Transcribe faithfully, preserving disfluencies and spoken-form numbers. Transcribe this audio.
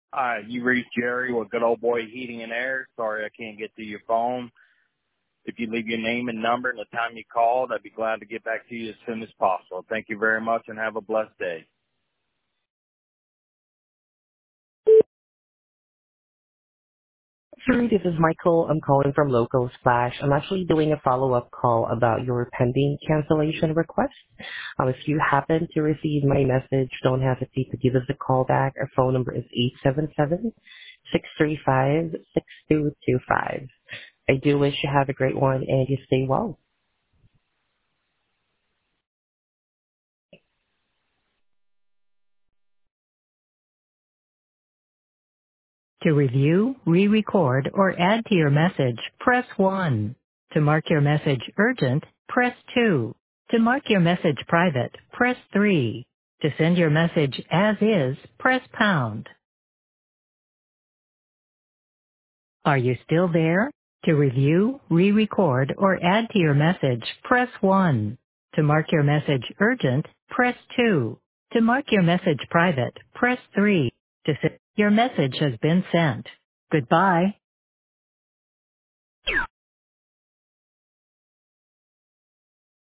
Uh, you reached Jerry with Good Old Boy Heating and Air. Sorry I can't get to your phone. If you leave your name and number and the time you called, I'd be glad to get back to you as soon as possible. Thank you very much and have a blessed day. Sure, this is Michael. I'm calling from Local Splash. I'm actually doing a follow-up call about your pending cancellation request. Um, if you happen to receive my message, don't hesitate to give us a call back. Our phone number is eight seven seven, six three five, six two two five. I do wish you have a great one and you stay well. To review, re-record, or add to your message, press one. To mark your message urgent, press two. To mark your message private, press three. To send your message as is, press pound. Are you still there? To review, re-record, or add to your message, press one. To mark your message urgent, press two. To mark your message private, press three. To send your message has been sent. Goodbye.